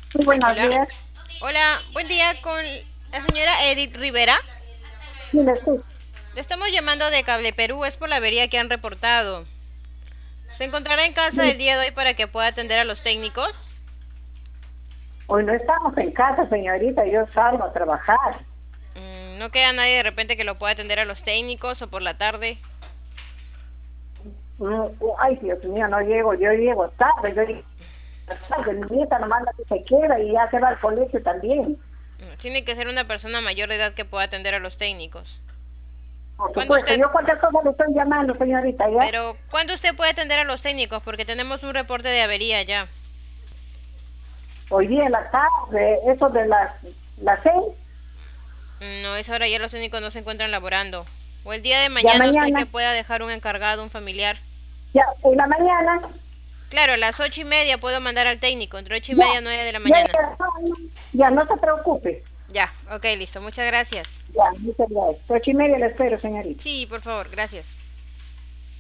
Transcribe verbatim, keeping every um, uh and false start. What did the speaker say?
Muy buenos Hola. días. Hola, buen día con la señora Edith Rivera. Mire, sí. Le estamos llamando de Cable Perú, es por la avería que han reportado. ¿Se encontrará en casa Mire, el día de hoy para que pueda atender a los técnicos? hoy no estamos en casa, señorita. Yo salgo a trabajar. Mm, ¿No queda nadie de repente que lo pueda atender a los técnicos o por la tarde? Mm, Ay, Dios mío, no llego. Yo llego tarde. Yo llego tarde. Mi nieta nomás la que se queda y ya se va al colegio también. Mm, Tiene que ser una persona mayor de edad que pueda atender a los técnicos. Por ¿Cuándo supuesto. usted, Yo cualquier cosa le estoy llamando, señorita, ¿ya? pero cuándo usted puede atender a los técnicos? Porque tenemos un reporte de avería ya. Hoy día en la tarde, eso de las, las seis, Mm, No, esa hora ya los técnicos no se encuentran laborando. O el día de ya mañana usted mañana, que pueda dejar un encargado, un familiar. ya en la mañana, Claro, a las ocho y media puedo mandar al técnico, entre ocho y ya, media y nueve de la ya, mañana. ya, ya, no se preocupe. Ya, ok, listo, muchas gracias. Ya, muchas gracias. Ocho y media le espero, señorita. Sí, por favor, gracias.